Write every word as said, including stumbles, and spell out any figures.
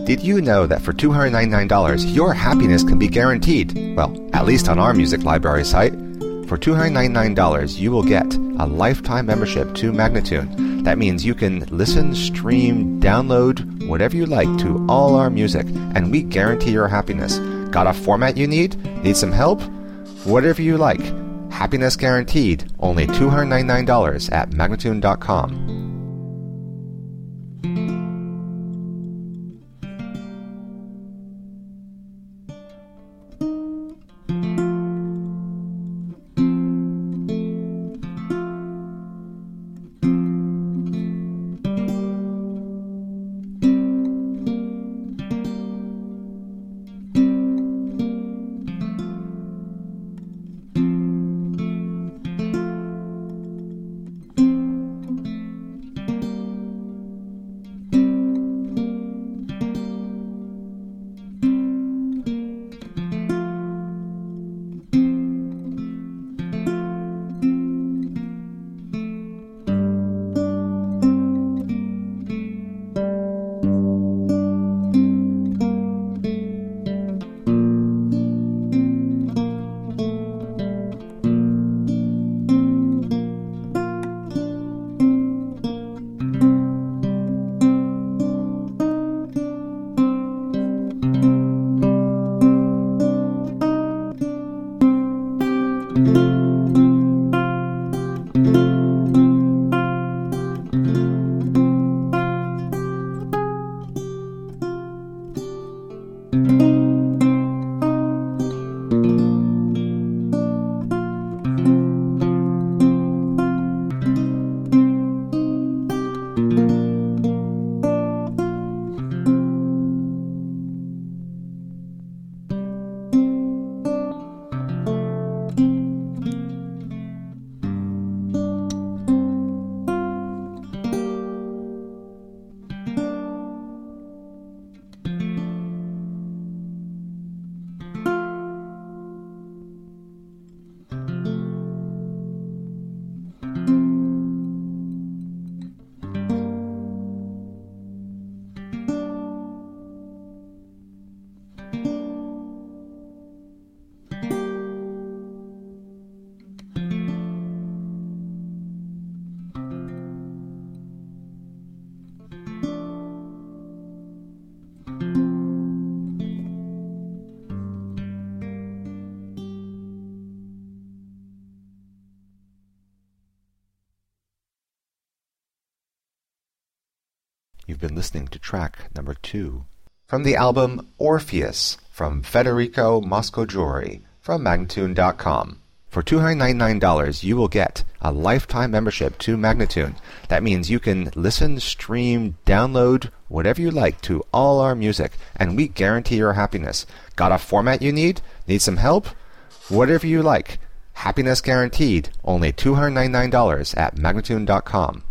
Did you know that for two hundred ninety-nine dollars, your happiness can be guaranteed? Well, at least on our music library site. For two hundred ninety-nine dollars, you will get a lifetime membership to Magnatune. That means you can listen, stream, download, whatever you like to all our music, and we guarantee your happiness. Got a format you need? Need some help? Whatever you like. Happiness guaranteed. Only two hundred ninety-nine dollars at Magnatune dot com. You've been listening to track number two from the album Orpheus from Federico Moscogiuri from Magnatune dot com. For two hundred ninety-nine dollars, you will get a lifetime membership to Magnatune. That means you can listen, stream, download, whatever you like to all our music, and we guarantee your happiness. Got a format you need? Need some help? Whatever you like. Happiness guaranteed. Only two hundred ninety-nine dollars at Magnatune dot com.